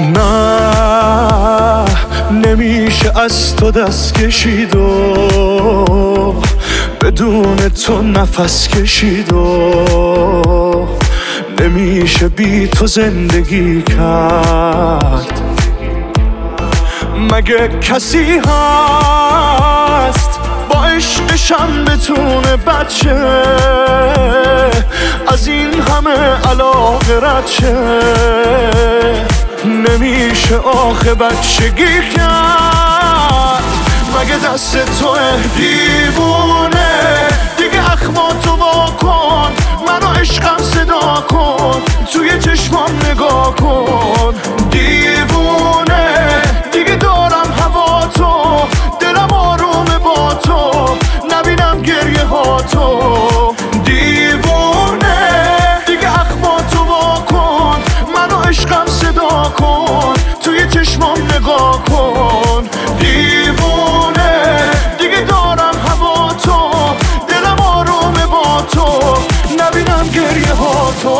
نه نمیشه از تو دست کشید و بدون تو نفس کشید و نمیشه بی تو زندگی کرد. مگه کسی هست با عشقشم بتونه بچه از این همه علاقه رد شه؟ نمیشه آخه بچگی کرد. مگه دست توه دیوونه دیگه اخماتو وا کن، منو عشقم صدا کن، توی چشمام نگاه کن. دیوونه دیگه دارم هوا تو، دلم آرومه با تو، نبینم گریه ها تو. دیوونه دیگه اخماتو وا کن، منو عشقم صدا کن، توی چشمام نگاه کن. دیوونه دیگه دارم هوا تو، دلم آرومه با تو، نبینم گریه ها تو.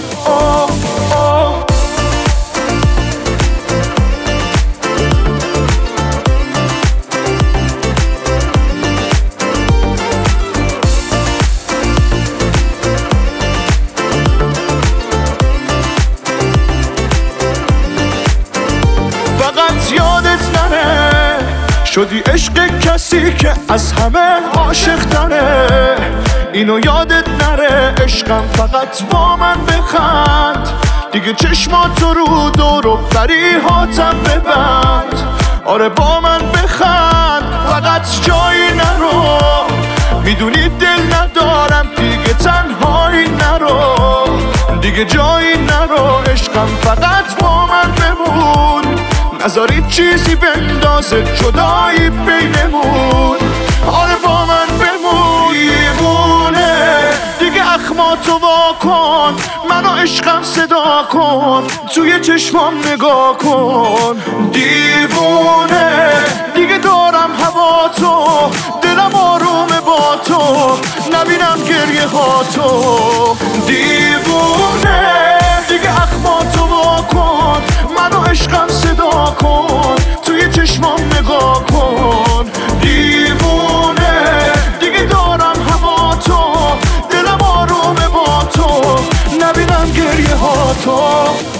فقط یادت نره شدی عشق کسی که از همه عاشق تره. اینو یادت نره عشقم فقط با من بخند، دیگه چشماتو رو دور و بریهاتم ببند. آره با من بخند فقط جایی نرو، میدونی دل ندارم دیگه تنهایی نرو، دیگه جایی نرو. عشقم فقط با من بمون، نذارید چیزی بندازه جدایی بینمون. آره با من بمون. دیوونه دیگه اخماتو وا کن، منو عشقم صدا کن، توی چشمام نگاه کن. دیوونه دیگه دارم هوا تو، دلم آرومه با تو، نبینم گریه ها تو. دیوونه دیگه اخماتو وا کن، منو عشقم صدا کن، توی چشمام نگاه کن. دیوونه دیگه دارم هوا تو، دلم آرومه با تو، نبینم گریه ها تو.